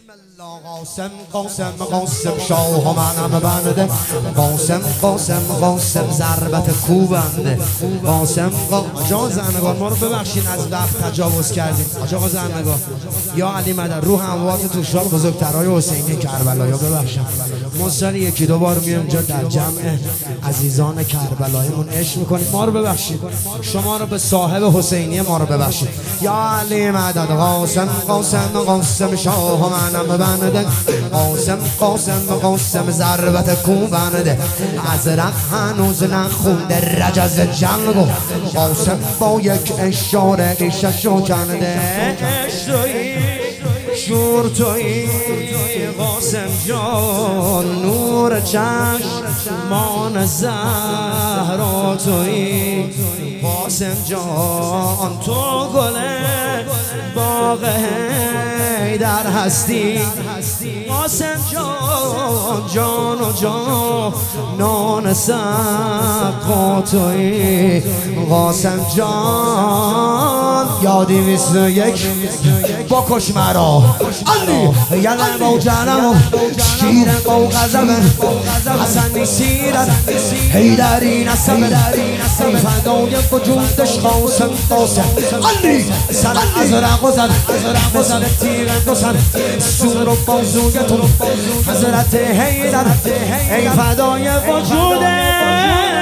قاسم قاسم قاسم شاه منم بنده قاسم قاسم قاسم ضربت کوبنده قاسم آقا زرنگار ما رو ببخشین از وقت تجاوز کردیم آقا زرنگار یا علی مدد رو هموات توشال بزرگترهای حسینی کربلا یا ببخشید ما سال یکی دو بار میایم اینجا در جمع عزیزان کربلاییمون عشق میکنیم ما رو ببخشید شما رو به صاحب حسینی ما رو ببخشید یا علی مدد قاسم قاسم قاسم شاه منم بنده قاسم قاسم قاسم ضربت کوبنده ازرق هنوز نخونده رجز جنگو قاسم با یک اشاره ریششو کنده عشقی شور تویی قاسم جان نور چشمان زهرا تویی قاسم جان تو گل باغ حیدر هستی قاسم جان جان و جانان سقا تویی قاسم جان یادی 21 بکش مرا علی یلم و جنم و شیرم و غزمن حسنی سیرت حیدری نسمن ای فدای وجودش قاسم قاسم علی سر از رقصن مثل تیر دوسن سور و بازویتون حضرت حیدر ای فدای وجودش